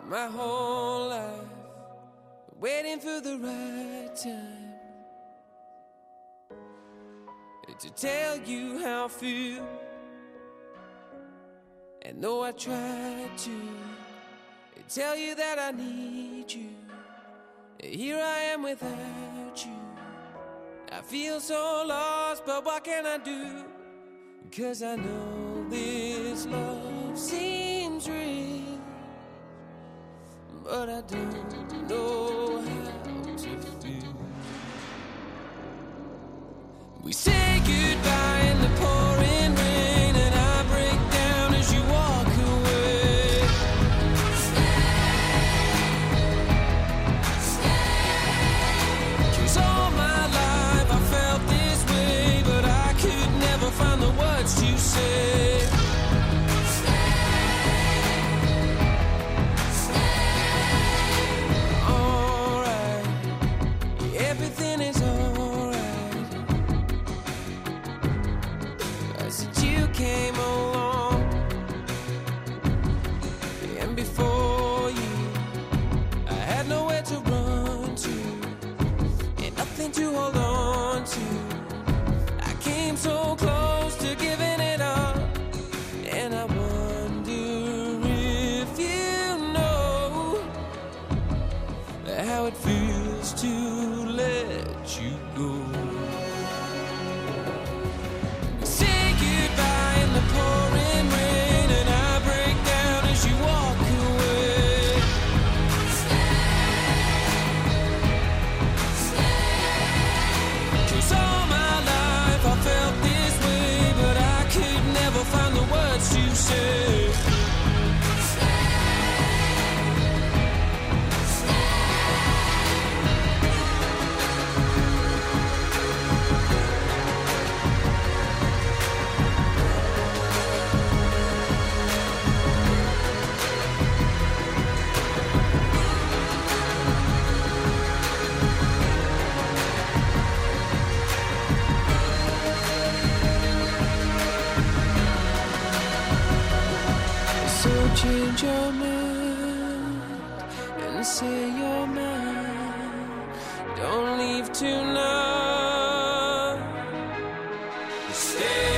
my whole life, waiting for the right time to tell you how I feel. And though I tried to tell you that I need you, here I am without you. I feel so lost, but what can I do? 'Cause I know this love seems real, but I don't know how to feel. We say goodbye in the pouring rain, and I break down as you walk away. Stay. 'Cause all my life I felt this way, but I could never find the words to say. Came along, and before you I had nowhere to run to, and nothing to hold on to. I came so close to giving it up, and I wonder if you know how it feels to let you go. The pouring rain, and I break down as you walk away. Stay. 'Cause all my life I felt this way, but I could never find the words to say. So change your mind and say you're mine. Don't leave tonight. Stay.